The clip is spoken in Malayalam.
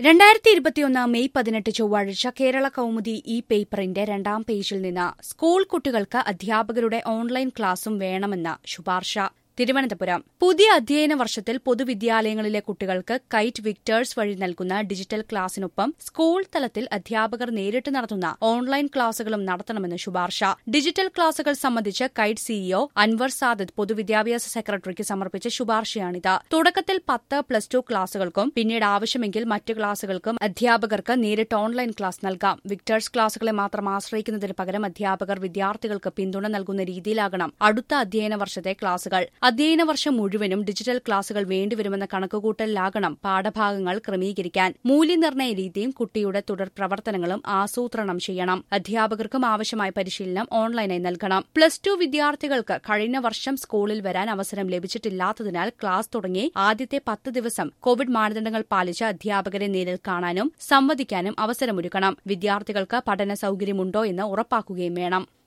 2021 മെയ് 18 ചൊവ്വാഴ്ച കേരള കൗമുദി ഈ പേപ്പറിന്റെ 2ാം പേജിൽ നിന്ന് സ്കൂൾ കുട്ടികൾക്ക് അധ്യാപകരുടെ ഓൺലൈൻ ക്ലാസും വേണമെന്ന ശുപാർശ. തിരുവനന്തപുരം പുതിയ അധ്യയന വർഷത്തിൽ പൊതുവിദ്യാലയങ്ങളിലെ കുട്ടികൾക്ക് കൈറ്റ് വിക്ടേഴ്സ് വഴി നൽകുന്ന ഡിജിറ്റൽ ക്ലാസിനൊപ്പം സ്കൂൾ തലത്തിൽ അധ്യാപകർ നേരിട്ട് നടത്തുന്ന ഓൺലൈൻ ക്ലാസുകളും നടത്തണമെന്ന് ശുപാർശ. ഡിജിറ്റൽ ക്ലാസുകൾ സംബന്ധിച്ച് കൈറ്റ് സിഇഒ അൻവർ സാദത്ത് പൊതുവിദ്യാഭ്യാസ സെക്രട്ടറിക്ക് സമർപ്പിച്ച ശുപാർശയാണിത്. തുടക്കത്തിൽ 10+2 ക്ലാസുകൾക്കും പിന്നീട് ആവശ്യമെങ്കിൽ മറ്റ് ക്ലാസുകൾക്കും അധ്യാപകർക്ക് നേരിട്ട് ഓൺലൈൻ ക്ലാസ് നൽകാം. വിക്ടേഴ്സ് ക്ലാസുകളെ മാത്രം ആശ്രയിക്കുന്നതിന് പകരം അധ്യാപകർ വിദ്യാർത്ഥികൾക്ക് പിന്തുണ നൽകുന്ന രീതിയിലാകണം അടുത്ത അധ്യയന വർഷത്തെ ക്ലാസുകൾ. അധ്യയന വർഷം മുഴുവനും ഡിജിറ്റൽ ക്ലാസുകൾ വേണ്ടിവരുമെന്ന കണക്കുകൂട്ടലിലാകണം പാഠഭാഗങ്ങൾ ക്രമീകരിക്കാൻ. മൂല്യനിർണ്ണയ രീതിയും കുട്ടിയുടെ തുടർ പ്രവർത്തനങ്ങളും ആസൂത്രണം ചെയ്യണം. അധ്യാപകർക്കും ആവശ്യമായ പരിശീലനം ഓൺലൈനായി നൽകണം. +2 വിദ്യാർത്ഥികൾക്ക് കഴിഞ്ഞ വർഷം സ്കൂളിൽ വരാൻ അവസരം ലഭിച്ചിട്ടില്ലാത്തതിനാൽ ക്ലാസ് തുടങ്ങി ആദ്യത്തെ 10 ദിവസം കോവിഡ് മാനദണ്ഡങ്ങൾ പാലിച്ച് അധ്യാപകരെ നേരിൽ കാണാനും സംവദിക്കാനും അവസരമൊരുക്കണം. വിദ്യാർത്ഥികൾക്ക് പഠന സൌകര്യമുണ്ടോ എന്ന് ഉറപ്പാക്കുകയും വേണം.